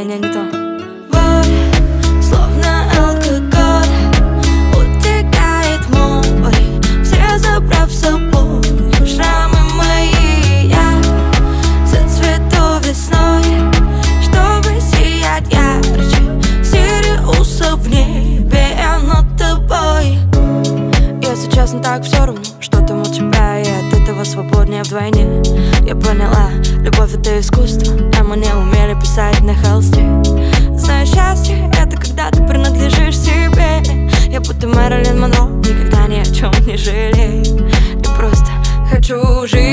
не то. Боль, словно алкоголь, утекает море, все забрав с собой. Шрамы мои я зацвету весной, чтобы сиять ярче Сириуса в небе над тобой. Если честно, так все равно, что там от тебя, и от этого свободнее вдвойне. Я поняла, любовь — это искусство, а мы не умели писать на холсте. Знаю, счастье — это когда ты принадлежишь себе. Я будто Мэрилин Монро, никогда ни о чем не жалею. Я просто хочу жить.